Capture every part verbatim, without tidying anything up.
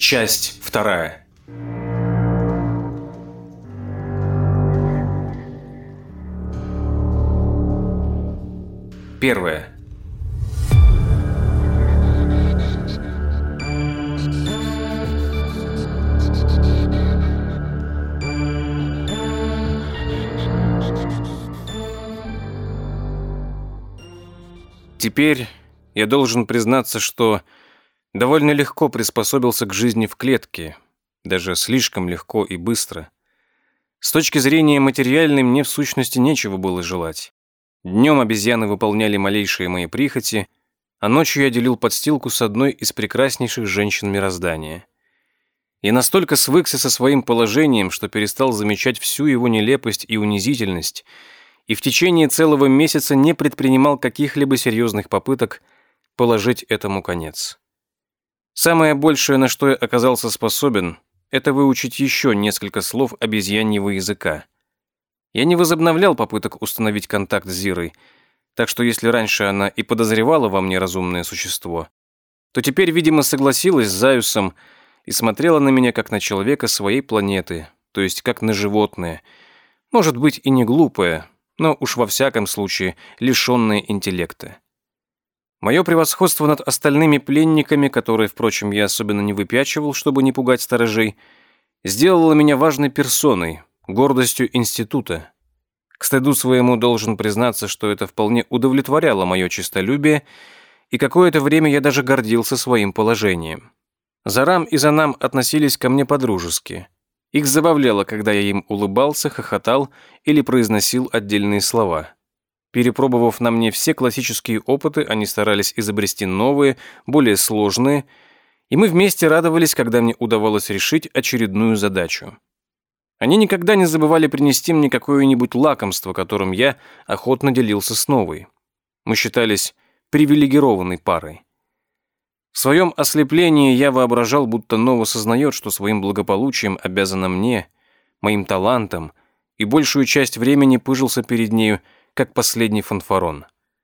Часть вторая. Первая. Теперь я должен признаться, что довольно легко приспособился к жизни в клетке, даже слишком легко и быстро. С точки зрения материальной мне в сущности нечего было желать. Днем обезьяны выполняли малейшие мои прихоти, а ночью я делил подстилку с одной из прекраснейших женщин мироздания. Я настолько свыкся со своим положением, что перестал замечать всю его нелепость и унизительность, и в течение целого месяца не предпринимал каких-либо серьезных попыток положить этому конец. Самое большее, на что я оказался способен, это выучить еще несколько слов обезьяньего языка. Я не возобновлял попыток установить контакт с Зирой, так что если раньше она и подозревала во мне разумное существо, то теперь, видимо, согласилась с Заюсом и смотрела на меня как на человека своей планеты, то есть как на животное, может быть и не глупое, но уж во всяком случае лишенное интеллекта. Мое превосходство над остальными пленниками, которые, впрочем, я особенно не выпячивал, чтобы не пугать сторожей, сделало меня важной персоной, гордостью института. К стыду своему должен признаться, что это вполне удовлетворяло мое честолюбие, и какое-то время я даже гордился своим положением. Зарам и Занам относились ко мне по-дружески. Их забавляло, когда я им улыбался, хохотал или произносил отдельные слова. Перепробовав на мне все классические опыты, они старались изобрести новые, более сложные, и мы вместе радовались, когда мне удавалось решить очередную задачу. Они никогда не забывали принести мне какое-нибудь лакомство, которым я охотно делился с новой. Мы считались привилегированной парой. В своем ослеплении я воображал, будто Нова сознает, что своим благополучием обязана мне, моим талантом, и большую часть времени пыжился перед нею, как последний фанфарон.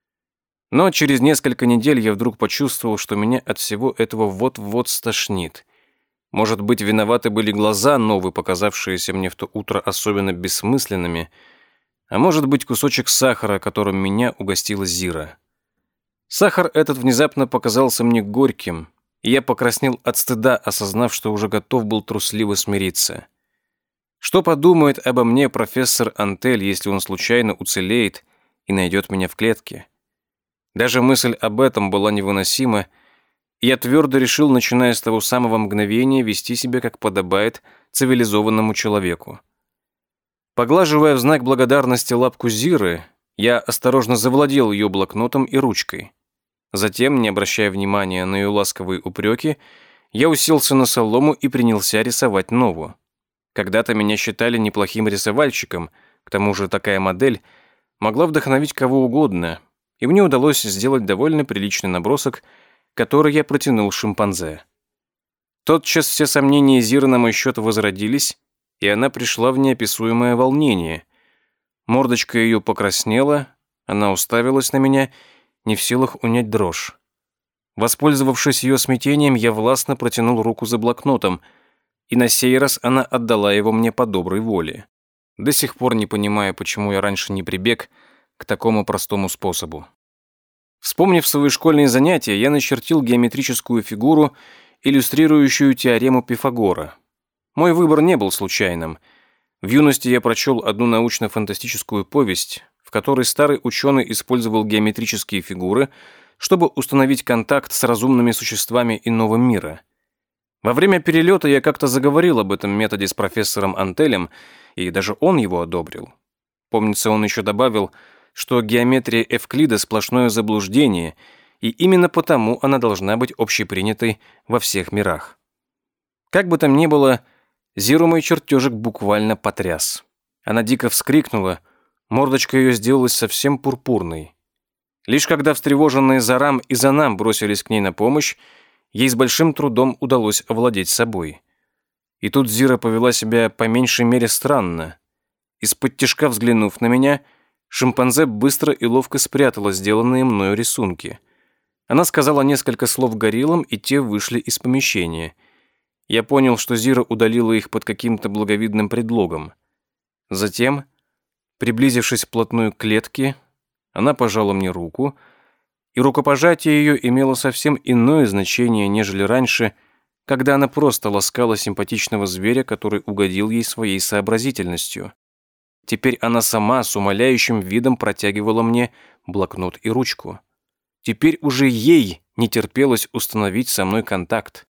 Но через несколько недель я вдруг почувствовал, что меня от всего этого вот-вот стошнит. Может быть, виноваты были глаза Новы, показавшиеся мне в то утро особенно бессмысленными, а может быть, кусочек сахара, которым меня угостила Зира. Сахар этот внезапно показался мне горьким, и я покраснел от стыда, осознав, что уже готов был трусливо смириться. Что подумает обо мне профессор Антель, если он случайно уцелеет и найдет меня в клетке? Даже мысль об этом была невыносима, и я твердо решил, начиная с того самого мгновения, вести себя, как подобает цивилизованному человеку. Поглаживая в знак благодарности лапку Зиры, я осторожно завладел ее блокнотом и ручкой. Затем, не обращая внимания на ее ласковые упреки, я уселся на солому и принялся рисовать Нову. Когда-то меня считали неплохим рисовальщиком, к тому же такая модель могла вдохновить кого угодно, и мне удалось сделать довольно приличный набросок, который я протянул шимпанзе. Тотчас все сомнения Зиры на мой счет возродились, и она пришла в неописуемое волнение. Мордочка ее покраснела, она уставилась на меня, не в силах унять дрожь. Воспользовавшись ее смятением, я властно протянул руку за блокнотом, и на сей раз она отдала его мне по доброй воле. До сих пор не понимая, почему я раньше не прибег к такому простому способу. Вспомнив свои школьные занятия, я начертил геометрическую фигуру, иллюстрирующую теорему Пифагора. Мой выбор не был случайным. В юности я прочел одну научно-фантастическую повесть, в которой старый ученый использовал геометрические фигуры, чтобы установить контакт с разумными существами иного мира. Во время перелета я как-то заговорил об этом методе с профессором Антелем, и даже он его одобрил. Помнится, он еще добавил, что геометрия Эвклида — сплошное заблуждение, и именно потому она должна быть общепринятой во всех мирах. Как бы там ни было, Зиру мой чертежик буквально потряс. Она дико вскрикнула, мордочка ее сделалась совсем пурпурной. Лишь когда встревоженные Зарам и Занам бросились к ней на помощь, ей с большим трудом удалось овладеть собой. И тут Зира повела себя по меньшей мере странно. Из-под тишка взглянув на меня, шимпанзе быстро и ловко спрятала сделанные мною рисунки. Она сказала несколько слов гориллам, и те вышли из помещения. Я понял, что Зира удалила их под каким-то благовидным предлогом. Затем, приблизившись вплотную к клетке, она пожала мне руку, и рукопожатие ее имело совсем иное значение, нежели раньше, когда она просто ласкала симпатичного зверя, который угодил ей своей сообразительностью. Теперь она сама с умоляющим видом протягивала мне блокнот и ручку. Теперь уже ей не терпелось установить со мной контакт.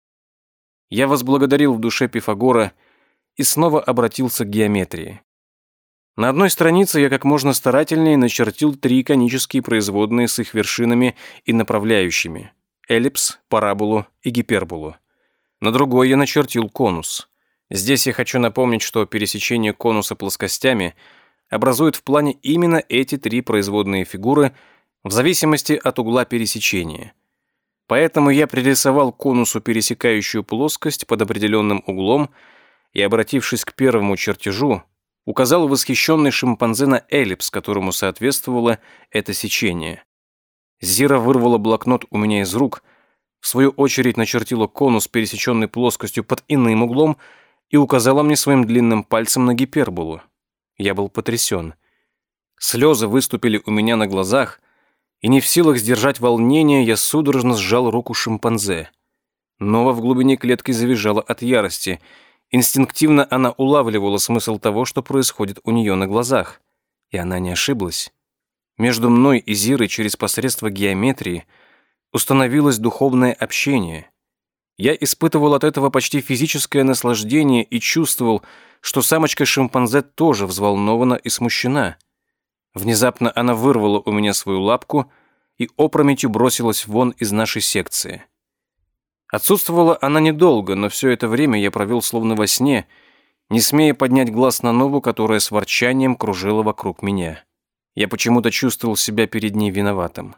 Я возблагодарил в душе Пифагора и снова обратился к геометрии. На одной странице я как можно старательнее начертил три конические производные с их вершинами и направляющими – эллипс, параболу и гиперболу. На другой я начертил конус. Здесь я хочу напомнить, что пересечение конуса плоскостями образует в плане именно эти три производные фигуры в зависимости от угла пересечения. Поэтому я пририсовал конусу пересекающую плоскость под определенным углом и, обратившись к первому чертежу, указал восхищенный шимпанзе на эллипс, которому соответствовало это сечение. Зира вырвала блокнот у меня из рук, в свою очередь начертила конус, пересеченный плоскостью под иным углом, и указала мне своим длинным пальцем на гиперболу. Я был потрясен. Слезы выступили у меня на глазах, и не в силах сдержать волнение, я судорожно сжал руку шимпанзе. Нова в глубине клетки завизжала от ярости. Инстинктивно она улавливала смысл того, что происходит у нее на глазах. И она не ошиблась. Между мной и Зирой через посредство геометрии установилось духовное общение. Я испытывал от этого почти физическое наслаждение и чувствовал, что самочка-шимпанзе тоже взволнована и смущена. Внезапно она вырвала у меня свою лапку и опрометью бросилась вон из нашей секции. Отсутствовала она недолго, но все это время я провел словно во сне, не смея поднять глаз на Нову, которая с ворчанием кружила вокруг меня. Я почему-то чувствовал себя перед ней виноватым.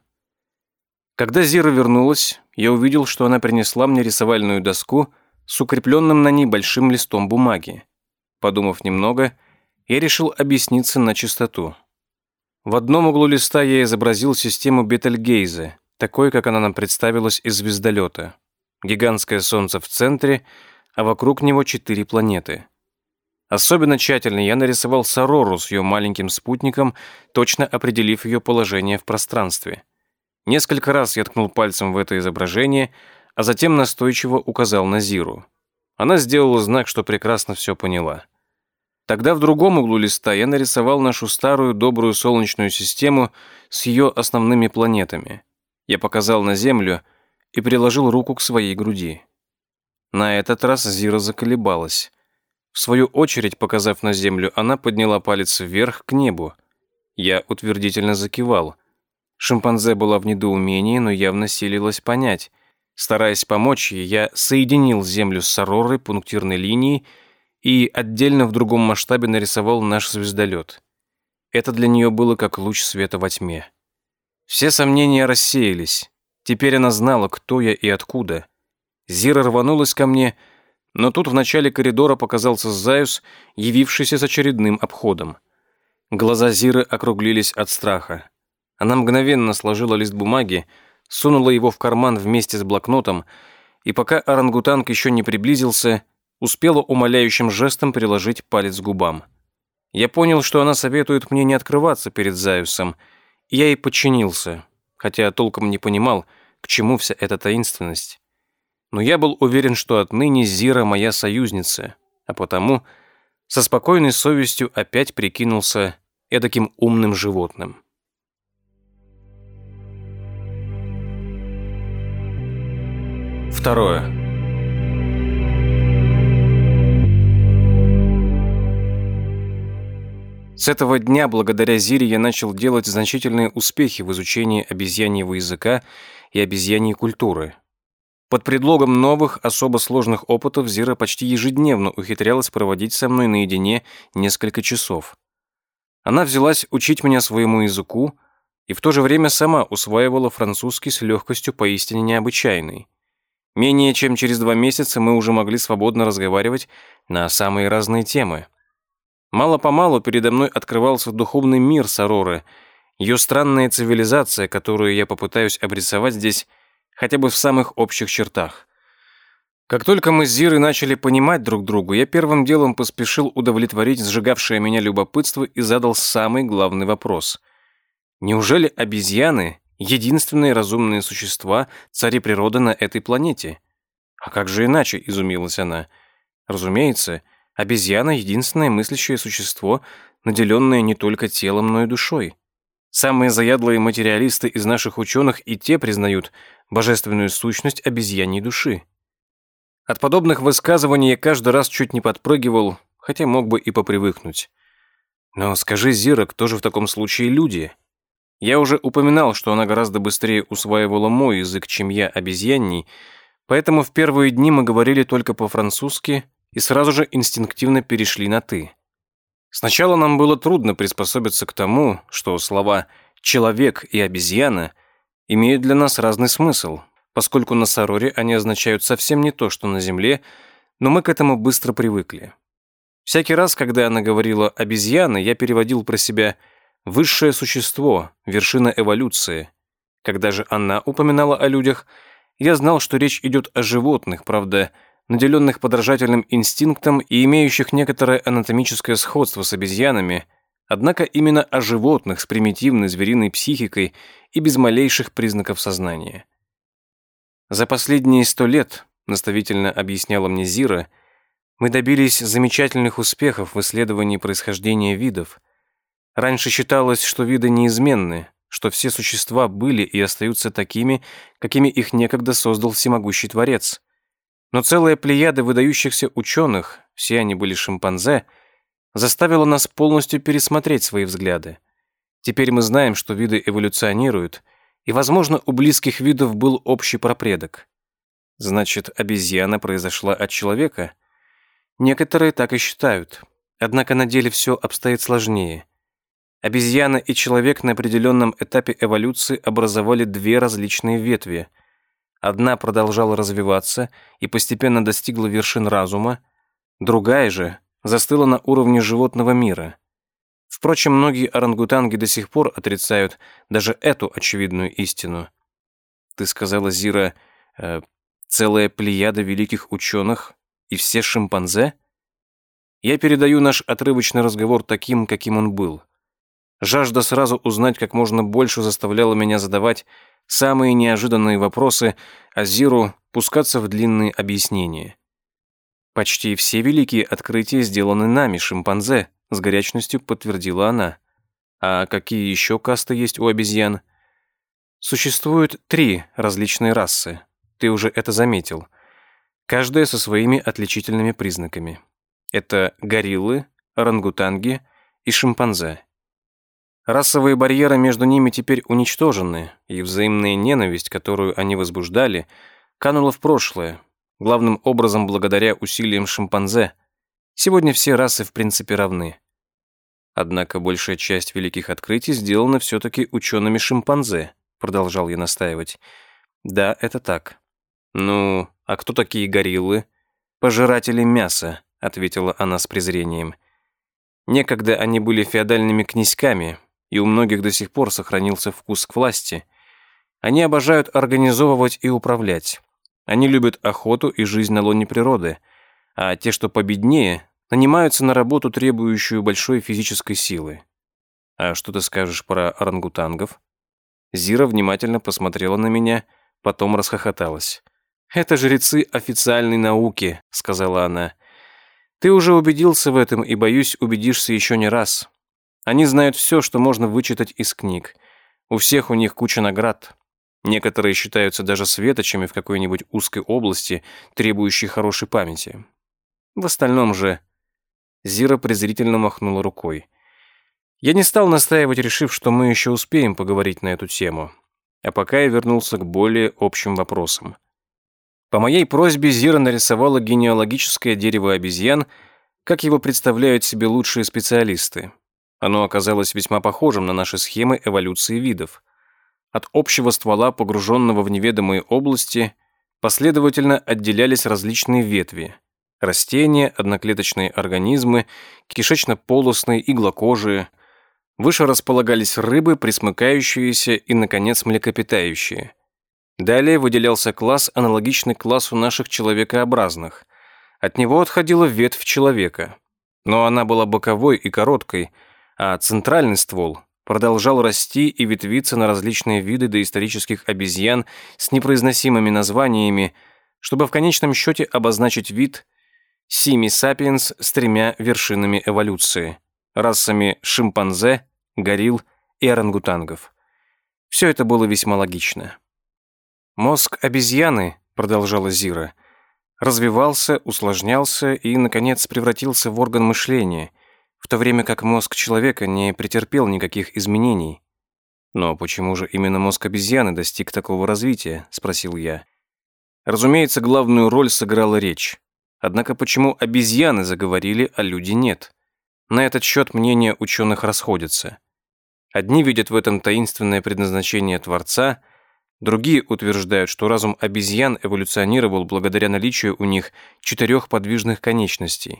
Когда Зира вернулась, я увидел, что она принесла мне рисовальную доску с укрепленным на ней большим листом бумаги. Подумав немного, я решил объясниться на чистоту. В одном углу листа я изобразил систему Бетельгейзе, такой, как она нам представилась из звездолета. Гигантское солнце в центре, а вокруг него четыре планеты. Особенно тщательно я нарисовал Сорору с ее маленьким спутником, точно определив ее положение в пространстве. Несколько раз я ткнул пальцем в это изображение, а затем настойчиво указал на Зиру. Она сделала знак, что прекрасно все поняла. Тогда в другом углу листа я нарисовал нашу старую добрую Солнечную систему с ее основными планетами. Я показал на Землю и приложил руку к своей груди. На этот раз Зира заколебалась. В свою очередь, показав на Землю, она подняла палец вверх к небу. Я утвердительно закивал. Шимпанзе была в недоумении, но явно силилась понять. Стараясь помочь ей, я соединил Землю с Соророй пунктирной линией и отдельно в другом масштабе нарисовал наш звездолет. Это для нее было как луч света во тьме. Все сомнения рассеялись. Теперь она знала, кто я и откуда. Зира рванулась ко мне, но тут в начале коридора показался Заюс, явившийся с очередным обходом. Глаза Зиры округлились от страха. Она мгновенно сложила лист бумаги, сунула его в карман вместе с блокнотом, и пока орангутанг еще не приблизился, успела умоляющим жестом приложить палец к губам. Я понял, что она советует мне не открываться перед Заюсом, и я ей подчинился, хотя толком не понимал, к чему вся эта таинственность. Но я был уверен, что отныне Зира моя союзница, а потому со спокойной совестью опять прикинулся эдаким умным животным. Второе. С этого дня, благодаря Зире, я начал делать значительные успехи в изучении обезьяньего языка и обезьяньей культуры. Под предлогом новых, особо сложных опытов Зира почти ежедневно ухитрялась проводить со мной наедине несколько часов. Она взялась учить меня своему языку и в то же время сама усваивала французский с легкостью поистине необычайной. Менее чем через два месяца мы уже могли свободно разговаривать на самые разные темы. Мало-помалу передо мной открывался духовный мир Сороры, ее странная цивилизация, которую я попытаюсь обрисовать здесь хотя бы в самых общих чертах. Как только мы с Зирой начали понимать друг друга, я первым делом поспешил удовлетворить сжигавшее меня любопытство и задал самый главный вопрос. Неужели обезьяны — единственные разумные существа, цари природы на этой планете? А как же иначе, изумилась она. Разумеется, обезьяна — единственное мыслящее существо, наделенное не только телом, но и душой. Самые заядлые материалисты из наших ученых и те признают божественную сущность обезьяньей души. От подобных высказываний я каждый раз чуть не подпрыгивал, хотя мог бы и попривыкнуть. Но скажи, Зира, кто же в таком случае люди? Я уже упоминал, что она гораздо быстрее усваивала мой язык, чем я обезьянний, поэтому в первые дни мы говорили только по-французски и сразу же инстинктивно перешли на «ты». Сначала нам было трудно приспособиться к тому, что слова «человек» и «обезьяна» имеют для нас разный смысл, поскольку на Сороре они означают совсем не то, что на Земле, но мы к этому быстро привыкли. Всякий раз, когда она говорила «обезьяна», я переводил про себя «высшее существо, вершина эволюции». Когда же она упоминала о людях, я знал, что речь идет о животных, правда, наделенных подражательным инстинктом и имеющих некоторое анатомическое сходство с обезьянами, однако именно о животных с примитивной звериной психикой и без малейших признаков сознания. За последние сто лет, наставительно объясняла мне Зира, мы добились замечательных успехов в исследовании происхождения видов. Раньше считалось, что виды неизменны, что все существа были и остаются такими, какими их некогда создал всемогущий Творец. Но целая плеяда выдающихся ученых, все они были шимпанзе, заставила нас полностью пересмотреть свои взгляды. Теперь мы знаем, что виды эволюционируют, и, возможно, у близких видов был общий прапредок. Значит, обезьяна произошла от человека? Некоторые так и считают. Однако на деле все обстоит сложнее. Обезьяна и человек на определенном этапе эволюции образовали две различные ветви. Одна продолжала развиваться и постепенно достигла вершин разума, другая же застыла на уровне животного мира. Впрочем, многие орангутанги до сих пор отрицают даже эту очевидную истину. Ты сказала, Зира, э, целая плеяда великих ученых и все шимпанзе? Я передаю наш отрывочный разговор таким, каким он был. Жажда сразу узнать как можно больше заставляла меня задавать самые неожиданные вопросы, а Зиру пускаться в длинные объяснения. Почти все великие открытия сделаны нами, шимпанзе, с горячностью подтвердила она. А какие еще касты есть у обезьян? Существует три различные расы. Ты уже это заметил. Каждая со своими отличительными признаками. Это гориллы, орангутанги и шимпанзе. Расовые барьеры между ними теперь уничтожены, и взаимная ненависть, которую они возбуждали, канула в прошлое, главным образом благодаря усилиям шимпанзе. Сегодня все расы в принципе равны. Однако большая часть великих открытий сделана все-таки учеными-шимпанзе, продолжал я настаивать. Да, это так. Ну, а кто такие гориллы? Пожиратели мяса, ответила она с презрением. Некогда они были феодальными князьками, и у многих до сих пор сохранился вкус к власти. Они обожают организовывать и управлять. Они любят охоту и жизнь на лоне природы, а те, что победнее, нанимаются на работу, требующую большой физической силы. А что ты скажешь про орангутангов? Зира внимательно посмотрела на меня, потом расхохоталась. «Это жрецы официальной науки», — сказала она. «Ты уже убедился в этом и, боюсь, убедишься еще не раз. Они знают все, что можно вычитать из книг. У всех у них куча наград. Некоторые считаются даже светочами в какой-нибудь узкой области, требующей хорошей памяти. В остальном же...» Зира презрительно махнула рукой. Я не стал настаивать, решив, что мы еще успеем поговорить на эту тему. А пока я вернулся к более общим вопросам. По моей просьбе Зира нарисовала генеалогическое дерево обезьян, как его представляют себе лучшие специалисты. Оно оказалось весьма похожим на наши схемы эволюции видов. От общего ствола, погруженного в неведомые области, последовательно отделялись различные ветви. Растения, одноклеточные организмы, кишечно-полостные, иглокожие. Выше располагались рыбы, пресмыкающиеся и, наконец, млекопитающие. Далее выделялся класс, аналогичный классу наших человекообразных. От него отходила ветвь человека. Но она была боковой и короткой, а центральный ствол продолжал расти и ветвиться на различные виды доисторических обезьян с непроизносимыми названиями, чтобы в конечном счете обозначить вид Simi sapiens с тремя вершинами эволюции – расами шимпанзе, горилл и орангутангов. Все это было весьма логично. «Мозг обезьяны», – продолжала Зира, – развивался, усложнялся и, наконец, превратился в орган мышления, в то время как мозг человека не претерпел никаких изменений. «Но почему же именно мозг обезьяны достиг такого развития?» – спросил я. Разумеется, главную роль сыграла речь. Однако почему обезьяны заговорили, а люди нет? На этот счет мнения ученых расходятся. Одни видят в этом таинственное предназначение Творца, другие утверждают, что разум обезьян эволюционировал благодаря наличию у них четырех подвижных конечностей.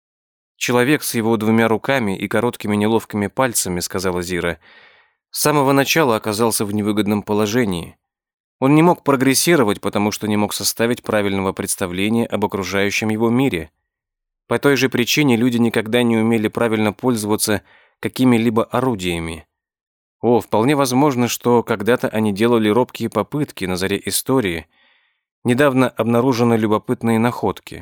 «Человек с его двумя руками и короткими неловкими пальцами, — сказала Зира, — с самого начала оказался в невыгодном положении. Он не мог прогрессировать, потому что не мог составить правильного представления об окружающем его мире. По той же причине люди никогда не умели правильно пользоваться какими-либо орудиями. О, вполне возможно, что когда-то они делали робкие попытки на заре истории. Недавно обнаружены любопытные находки.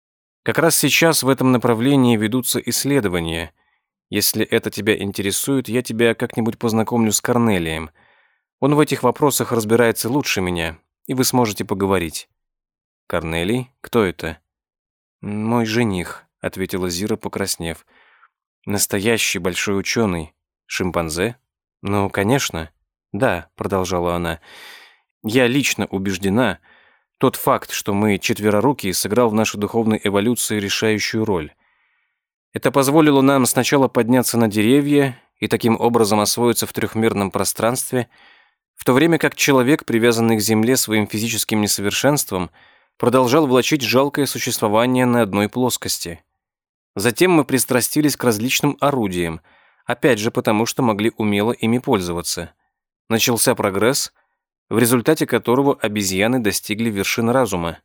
Как раз сейчас в этом направлении ведутся исследования. Если это тебя интересует, я тебя как-нибудь познакомлю с Корнелием. Он в этих вопросах разбирается лучше меня, и вы сможете поговорить». «Корнелий? Кто это?» «Мой жених», — ответила Зира, покраснев. «Настоящий большой ученый. Шимпанзе?» «Ну, конечно». «Да», — продолжала она. «Я лично убеждена, тот факт, что мы четверорукие, сыграл в нашей духовной эволюции решающую роль. Это позволило нам сначала подняться на деревья и таким образом освоиться в трехмерном пространстве, в то время как человек, привязанный к земле своим физическим несовершенством, продолжал влачить жалкое существование на одной плоскости. Затем мы пристрастились к различным орудиям, опять же потому, что могли умело ими пользоваться. Начался прогресс, в результате которого обезьяны достигли вершин разума.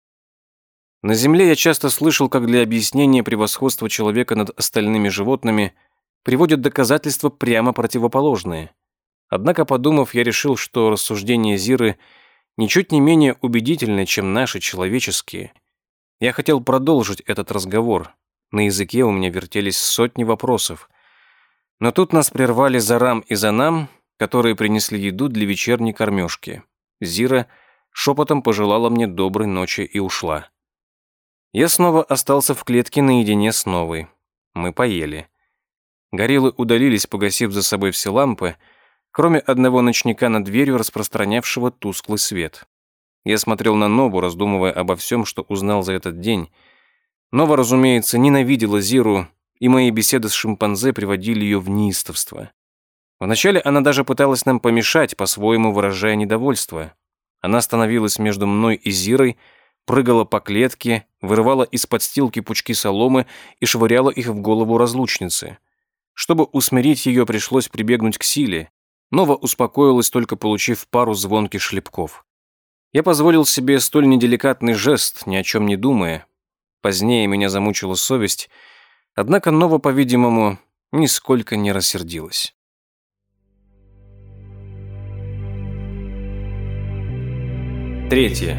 На Земле я часто слышал, как для объяснения превосходства человека над остальными животными приводят доказательства прямо противоположные. Однако, подумав, я решил, что рассуждения Зиры ничуть не менее убедительны, чем наши человеческие. Я хотел продолжить этот разговор. На языке у меня вертелись сотни вопросов. Но тут нас прервали Зарам и Занам, которые принесли еду для вечерней кормежки. Зира шепотом пожелала мне доброй ночи и ушла. Я снова остался в клетке наедине с Новой. Мы поели. Гориллы удалились, погасив за собой все лампы, кроме одного ночника над дверью, распространявшего тусклый свет. Я смотрел на Нову, раздумывая обо всем, что узнал за этот день. Нова, разумеется, ненавидела Зиру, и мои беседы с шимпанзе приводили ее в неистовство. Вначале она даже пыталась нам помешать, по-своему выражая недовольство. Она становилась между мной и Зирой, прыгала по клетке, вырывала из подстилки пучки соломы и швыряла их в голову разлучницы. Чтобы усмирить ее, пришлось прибегнуть к силе. Нова успокоилась, только получив пару звонких шлепков. Я позволил себе столь неделикатный жест, ни о чем не думая. Позднее меня замучила совесть, однако Нова, по-видимому, нисколько не рассердилась. Третье.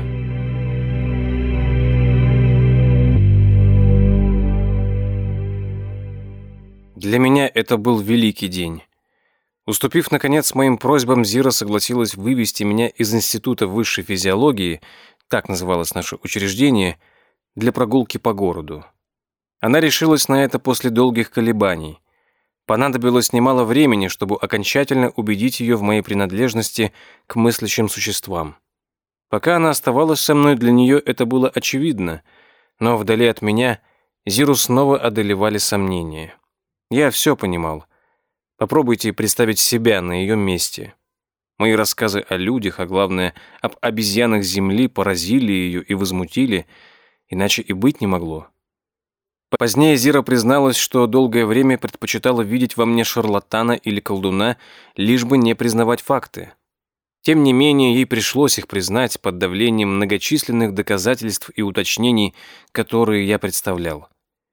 Для меня это был великий день. Уступив, наконец, моим просьбам, Зира согласилась вывести меня из Института высшей физиологии, так называлось наше учреждение, для прогулки по городу. Она решилась на это после долгих колебаний. Понадобилось немало времени, чтобы окончательно убедить ее в моей принадлежности к мыслящим существам. Пока она оставалась со мной, для нее это было очевидно, но вдали от меня Зиру снова одолевали сомнения. Я все понимал. Попробуйте представить себя на ее месте. Мои рассказы о людях, а главное, об обезьянах Земли поразили ее и возмутили, иначе и быть не могло. Позднее Зира призналась, что долгое время предпочитала видеть во мне шарлатана или колдуна, лишь бы не признавать факты. Тем не менее, ей пришлось их признать под давлением многочисленных доказательств и уточнений, которые я представлял.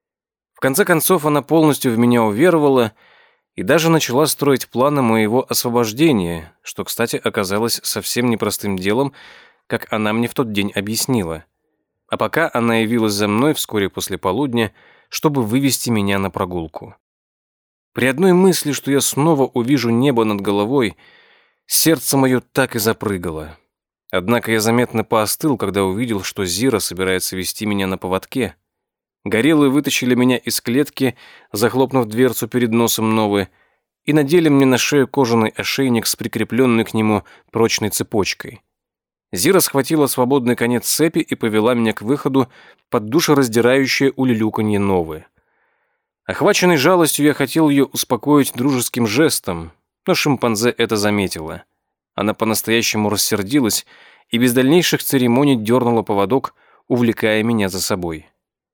В конце концов, она полностью в меня уверовала и даже начала строить планы моего освобождения, что, кстати, оказалось совсем непростым делом, как она мне в тот день объяснила. А пока она явилась за мной вскоре после полудня, чтобы вывести меня на прогулку. При одной мысли, что я снова увижу небо над головой, сердце мое так и запрыгало. Однако я заметно поостыл, когда увидел, что Зира собирается вести меня на поводке. Гориллы вытащили меня из клетки, захлопнув дверцу перед носом Новы, и надели мне на шею кожаный ошейник с прикрепленной к нему прочной цепочкой. Зира схватила свободный конец цепи и повела меня к выходу под душераздирающее улюлюканье Новы. Охваченный жалостью, я хотел ее успокоить дружеским жестом, но шимпанзе это заметила. Она по-настоящему рассердилась и без дальнейших церемоний дернула поводок, увлекая меня за собой.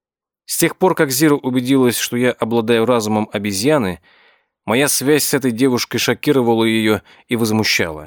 С тех пор, как Зира убедилась, что я обладаю разумом обезьяны, моя связь с этой девушкой шокировала ее и возмущала.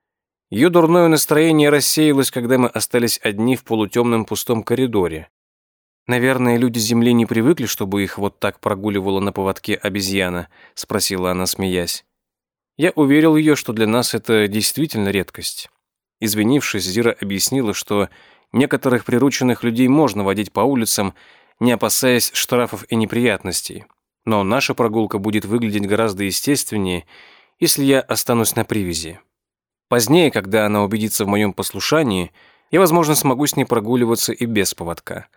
Ее дурное настроение рассеялось, когда мы остались одни в полутемном пустом коридоре. «Наверное, люди Земли не привыкли, чтобы их вот так прогуливала на поводке обезьяна?» — спросила она, смеясь. Я уверил ее, что для нас это действительно редкость. Извинившись, Зира объяснила, что некоторых прирученных людей можно водить по улицам, не опасаясь штрафов и неприятностей. Но наша прогулка будет выглядеть гораздо естественнее, если я останусь на привязи. Позднее, когда она убедится в моем послушании, я, возможно, смогу с ней прогуливаться и без поводка.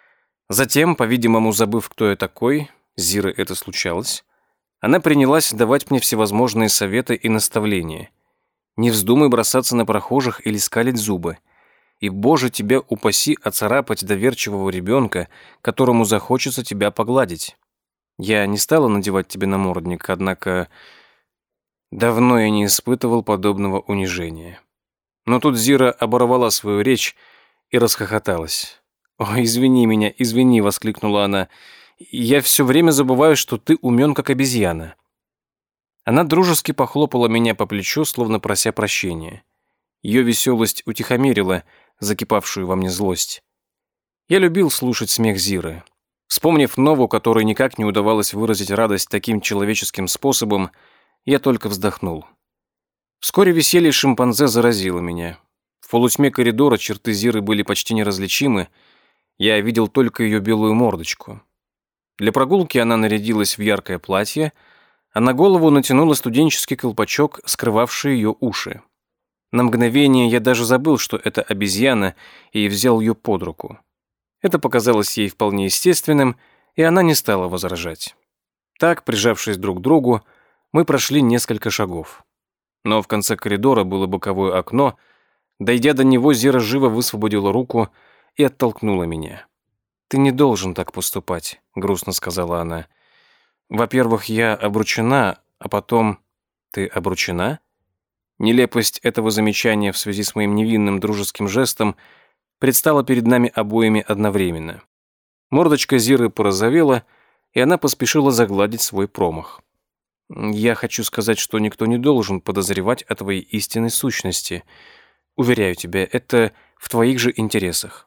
Затем, по-видимому, забыв, кто я такой, Зира это случалось, она принялась давать мне всевозможные советы и наставления. Не вздумай бросаться на прохожих или скалить зубы. И, Боже, тебя упаси оцарапать доверчивого ребенка, которому захочется тебя погладить. Я не стала надевать тебе намордник, однако давно я не испытывал подобного унижения. Но тут Зира оборвала свою речь и расхохоталась. «Ой, извини меня, извини», — воскликнула она. «Я все время забываю, что ты умен, как обезьяна». Она дружески похлопала меня по плечу, словно прося прощения. Ее веселость утихомирила закипавшую во мне злость. Я любил слушать смех Зиры. Вспомнив Нову, которой никак не удавалось выразить радость таким человеческим способом, я только вздохнул. Вскоре веселье шимпанзе заразило меня. В полутьме коридора черты Зиры были почти неразличимы, я видел только ее белую мордочку. Для прогулки она нарядилась в яркое платье, а на голову натянула студенческий колпачок, скрывавший ее уши. На мгновение я даже забыл, что это обезьяна, и взял ее под руку. Это показалось ей вполне естественным, и она не стала возражать. Так, прижавшись друг к другу, мы прошли несколько шагов. Но в конце коридора было боковое окно. Дойдя до него, Зира живо высвободила руку и оттолкнула меня. «Ты не должен так поступать», — грустно сказала она. «Во-первых, я обручена, а потом...» «Ты обручена?» Нелепость этого замечания в связи с моим невинным дружеским жестом предстала перед нами обоими одновременно. Мордочка Зиры порозовела, и она поспешила загладить свой промах. «Я хочу сказать, что никто не должен подозревать о твоей истинной сущности. Уверяю тебя, это в твоих же интересах».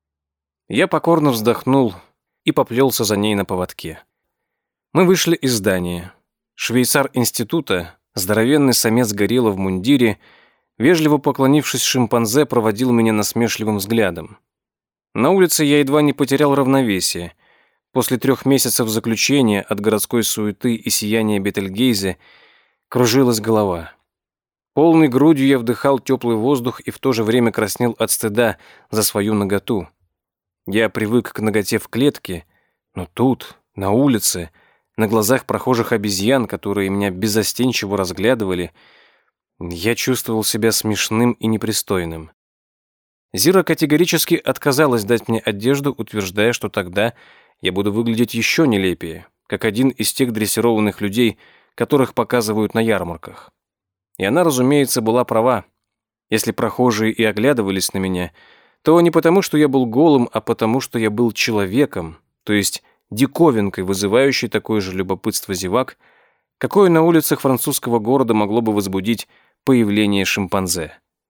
Я покорно вздохнул и поплелся за ней на поводке. Мы вышли из здания. Швейцар института, здоровенный самец-горилла в мундире, вежливо поклонившись шимпанзе, проводил меня насмешливым взглядом. На улице я едва не потерял равновесие. После трех месяцев заключения от городской суеты и сияния Бетельгейзе кружилась голова. Полной грудью я вдыхал теплый воздух и в то же время краснел от стыда за свою наготу. Я привык к наготе в клетке, но тут, на улице, на глазах прохожих обезьян, которые меня беззастенчиво разглядывали, я чувствовал себя смешным и непристойным. Зира категорически отказалась дать мне одежду, утверждая, что тогда я буду выглядеть еще нелепее, как один из тех дрессированных людей, которых показывают на ярмарках. И она, разумеется, была права. Если прохожие и оглядывались на меня, то не потому, что я был голым, а потому, что я был человеком, то есть диковинкой, вызывающей такое же любопытство зевак, какое на улицах французского города могло бы возбудить появление шимпанзе.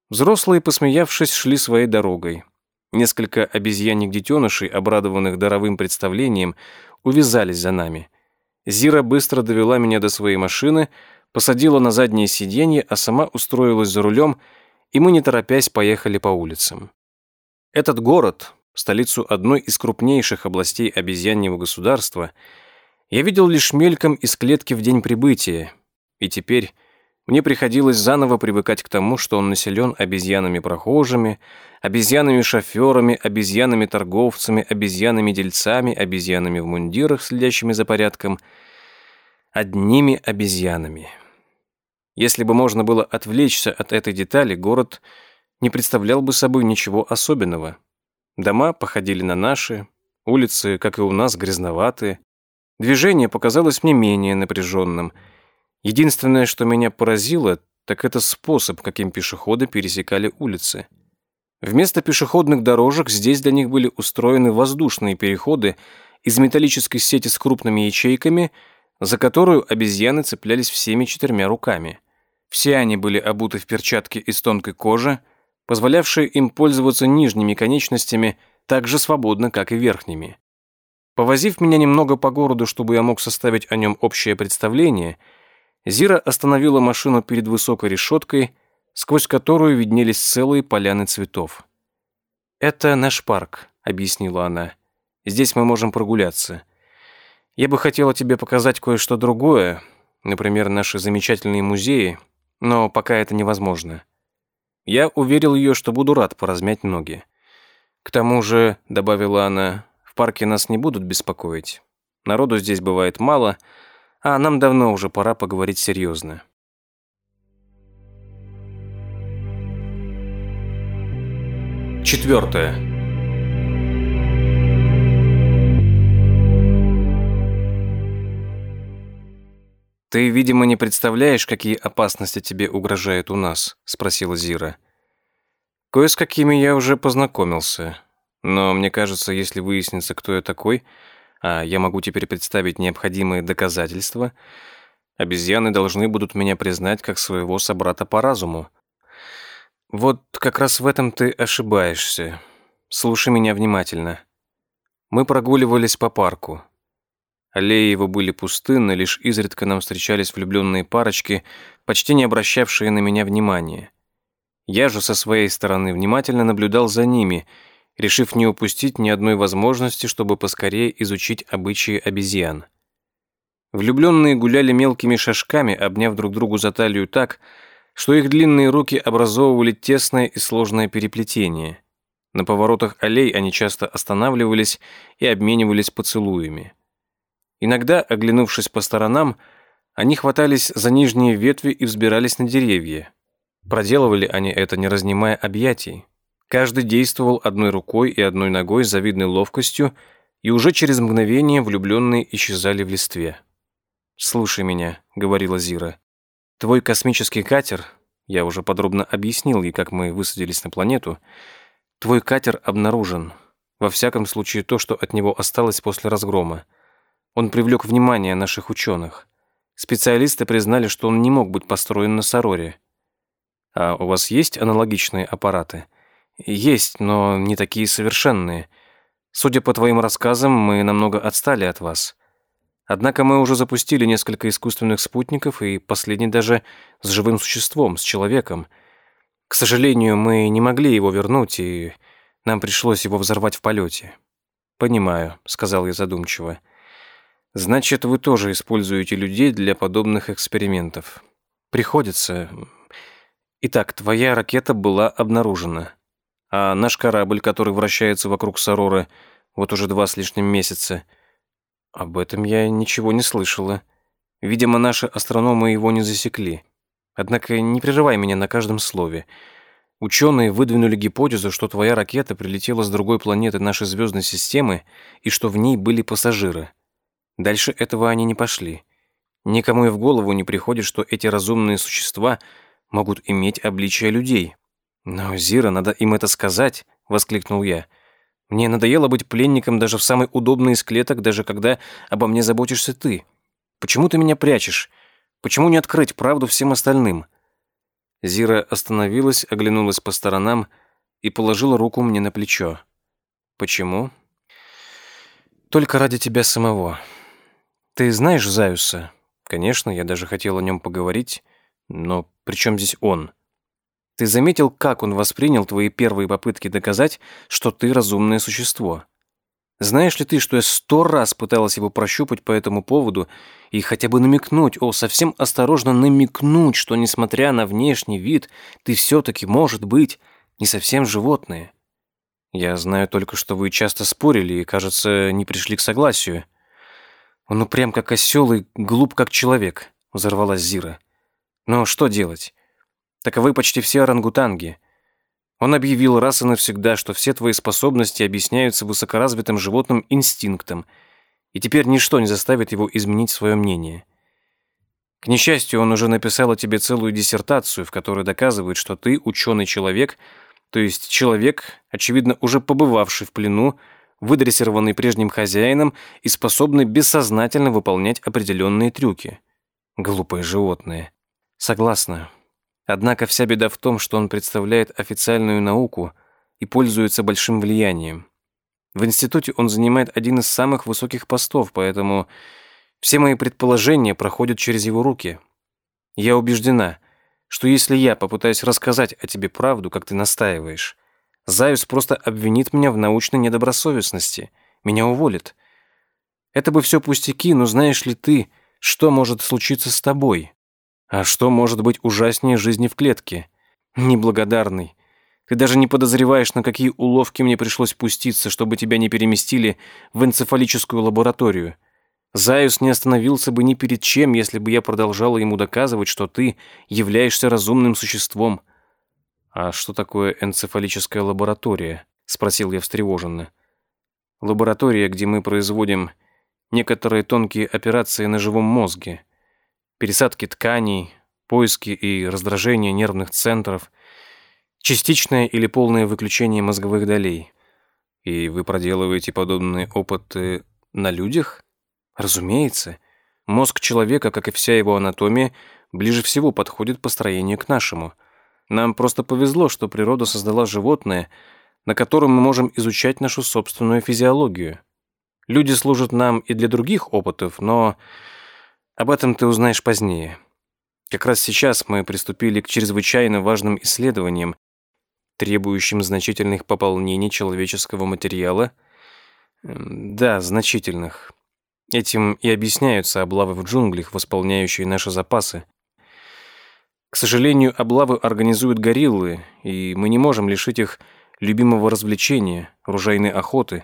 Взрослые, посмеявшись, шли своей дорогой. Несколько обезьяньих детенышей, обрадованных даровым представлением, увязались за нами. Зира быстро довела меня до своей машины, посадила на заднее сиденье, а сама устроилась за рулем, и мы, не торопясь, поехали по улицам. Этот город, столицу одной из крупнейших областей обезьяньего государства, я видел лишь мельком из клетки в день прибытия, и теперь мне приходилось заново привыкать к тому, что он населен обезьянами-прохожими, обезьянами-шоферами, обезьянами-торговцами, обезьянами-дельцами, обезьянами в мундирах, следящими за порядком, одними обезьянами. Если бы можно было отвлечься от этой детали, город не представлял бы собой ничего особенного. Дома походили на наши, улицы, как и у нас, грязноватые. Движение показалось мне менее напряженным. Единственное, что меня поразило, так это способ, каким пешеходы пересекали улицы. Вместо пешеходных дорожек здесь для них были устроены воздушные переходы из металлической сети с крупными ячейками, за которую обезьяны цеплялись всеми четырьмя руками. Все они были обуты в перчатки из тонкой кожи, позволявшие им пользоваться нижними конечностями так же свободно, как и верхними. Повозив меня немного по городу, чтобы я мог составить о нем общее представление, Зира остановила машину перед высокой решеткой, сквозь которую виднелись целые поляны цветов. «Это наш парк», — объяснила она. «Здесь мы можем прогуляться. Я бы хотела тебе показать кое-что другое, например, наши замечательные музеи, но пока это невозможно». Я уверил ее, что буду рад поразмять ноги. «К тому же», — добавила она, — «в парке нас не будут беспокоить. Народу здесь бывает мало, а нам давно уже пора поговорить серьезно». Четвертое. «Ты, видимо, не представляешь, какие опасности тебе угрожают у нас?» — спросила Зира. «Кое с какими я уже познакомился. Но мне кажется, если выяснится, кто я такой, а я могу теперь представить необходимые доказательства, обезьяны должны будут меня признать как своего собрата по разуму. Вот как раз в этом ты ошибаешься. Слушай меня внимательно. Мы прогуливались по парку. Аллеи его были пустынны, лишь изредка нам встречались влюбленные парочки, почти не обращавшие на меня внимания. Я же со своей стороны внимательно наблюдал за ними, решив не упустить ни одной возможности, чтобы поскорее изучить обычаи обезьян. Влюбленные гуляли мелкими шажками, обняв друг другу за талию так, что их длинные руки образовывали тесное и сложное переплетение. На поворотах аллей они часто останавливались и обменивались поцелуями. Иногда, оглянувшись по сторонам, они хватались за нижние ветви и взбирались на деревья. Проделывали они это, не разнимая объятий. Каждый действовал одной рукой и одной ногой с завидной ловкостью, и уже через мгновение влюбленные исчезали в листве. «Слушай меня», — говорила Зира. «Твой космический катер, я уже подробно объяснил ей, как мы высадились на планету, твой катер обнаружен. Во всяком случае, то, что от него осталось после разгрома. Он привлек внимание наших ученых. Специалисты признали, что он не мог быть построен на Сороре. А у вас есть аналогичные аппараты? Есть, но не такие совершенные. Судя по твоим рассказам, мы намного отстали от вас. Однако мы уже запустили несколько искусственных спутников, и последний даже с живым существом, с человеком. К сожалению, мы не могли его вернуть, и нам пришлось его взорвать в полете». «Понимаю», — сказал я задумчиво. «Значит, вы тоже используете людей для подобных экспериментов. Приходится. Итак, твоя ракета была обнаружена. А наш корабль, который вращается вокруг Сороры вот уже два с лишним месяца, об этом я ничего не слышала. Видимо, наши астрономы его не засекли. Однако не прерывай меня на каждом слове. Ученые выдвинули гипотезу, что твоя ракета прилетела с другой планеты нашей звездной системы и что в ней были пассажиры. Дальше этого они не пошли. Никому и в голову не приходит, что эти разумные существа могут иметь обличие людей. «Но, Зира, надо им это сказать», — воскликнул я. «Мне надоело быть пленником даже в самой удобной из клеток, даже когда обо мне заботишься ты. Почему ты меня прячешь? Почему не открыть правду всем остальным?» Зира остановилась, оглянулась по сторонам и положила руку мне на плечо. Почему? Только ради тебя самого. Ты знаешь Заюса? Конечно, я даже хотел о нем поговорить, но при чем здесь он? Ты заметил, как он воспринял твои первые попытки доказать, что ты разумное существо? Знаешь ли ты, что я сто раз пыталась его прощупать по этому поводу и хотя бы намекнуть, о, совсем осторожно намекнуть, что, несмотря на внешний вид, ты все-таки, может быть, не совсем животное? Я знаю только, что вы часто спорили и, кажется, не пришли к согласию. Он упрям как осел и глуп как человек, взорвалась Зира. Но что делать? Таковы почти все орангутанги. Он объявил раз и навсегда, что все твои способности объясняются высокоразвитым животным инстинктом, и теперь ничто не заставит его изменить свое мнение. К несчастью, он уже написал о тебе целую диссертацию, в которой доказывает, что ты ученый-человек, то есть человек, очевидно, уже побывавший в плену, выдрессированный прежним хозяином и способный бессознательно выполнять определенные трюки. Глупое животное. Согласна. Однако вся беда в том, что он представляет официальную науку и пользуется большим влиянием. В институте он занимает один из самых высоких постов, поэтому все мои предположения проходят через его руки. Я убеждена, что если я попытаюсь рассказать о тебе правду, как ты настаиваешь, Заюс просто обвинит меня в научной недобросовестности, меня уволит. Это бы все пустяки, но знаешь ли ты, что может случиться с тобой? А что может быть ужаснее жизни в клетке? Неблагодарный. Ты даже не подозреваешь, на какие уловки мне пришлось пуститься, чтобы тебя не переместили в энцефалическую лабораторию. Заюс не остановился бы ни перед чем, если бы я продолжала ему доказывать, что ты являешься разумным существом. «А что такое энцефалическая лаборатория?» — спросил я встревоженно. «Лаборатория, где мы производим некоторые тонкие операции на живом мозге. Пересадки тканей, поиски и раздражение нервных центров, частичное или полное выключение мозговых долей. И вы проделываете подобные опыты на людях? Разумеется. Мозг человека, как и вся его анатомия, ближе всего подходит по строению к нашему. Нам просто повезло, что природа создала животное, на котором мы можем изучать нашу собственную физиологию. Люди служат нам и для других опытов, но об этом ты узнаешь позднее. Как раз сейчас мы приступили к чрезвычайно важным исследованиям, требующим значительных пополнений человеческого материала. Да, значительных. Этим и объясняются облавы в джунглях, восполняющие наши запасы. К сожалению, облавы организуют гориллы, и мы не можем лишить их любимого развлечения, ружейной охоты.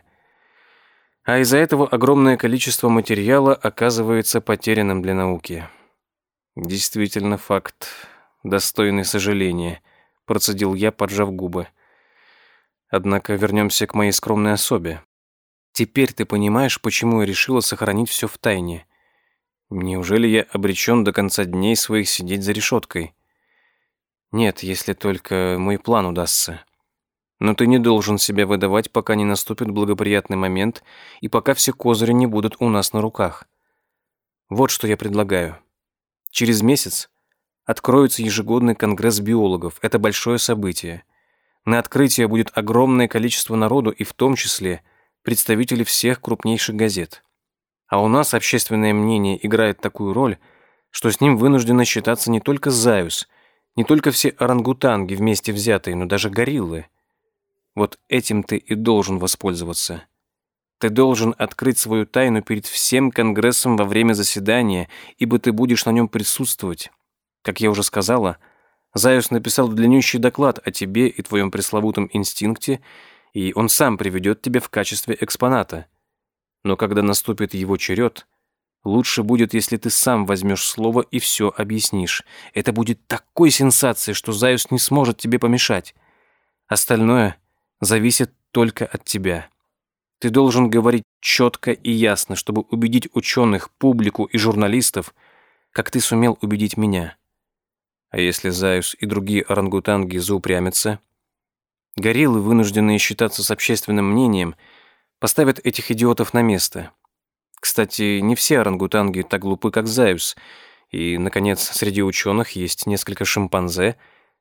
А из-за этого огромное количество материала оказывается потерянным для науки. Действительно факт, достойный сожаления, процедил я, поджав губы. Однако вернемся к моей скромной особе. Теперь ты понимаешь, почему я решила сохранить все в тайне. Неужели я обречен до конца дней своих сидеть за решеткой? Нет, если только мой план удастся. Но ты не должен себя выдавать, пока не наступит благоприятный момент и пока все козыри не будут у нас на руках. Вот что я предлагаю. Через месяц откроется ежегодный конгресс биологов. Это большое событие. На открытие будет огромное количество народу, и в том числе представители всех крупнейших газет. А у нас общественное мнение играет такую роль, что с ним вынуждены считаться не только Заюс, не только все орангутанги вместе взятые, но даже гориллы. Вот этим ты и должен воспользоваться. Ты должен открыть свою тайну перед всем конгрессом во время заседания, ибо ты будешь на нем присутствовать. Как я уже сказала, Заюс написал длиннющий доклад о тебе и твоем пресловутом инстинкте, и он сам приведет тебя в качестве экспоната. Но когда наступит его черед, лучше будет, если ты сам возьмешь слово и все объяснишь. Это будет такой сенсацией, что Заюс не сможет тебе помешать. Остальное зависит только от тебя. Ты должен говорить четко и ясно, чтобы убедить ученых, публику и журналистов, как ты сумел убедить меня. А если Заюс и другие орангутанги заупрямятся? Гориллы, вынужденные считаться с общественным мнением, поставят этих идиотов на место. Кстати, не все орангутанги так глупы, как Заюс. И, наконец, среди ученых есть несколько шимпанзе,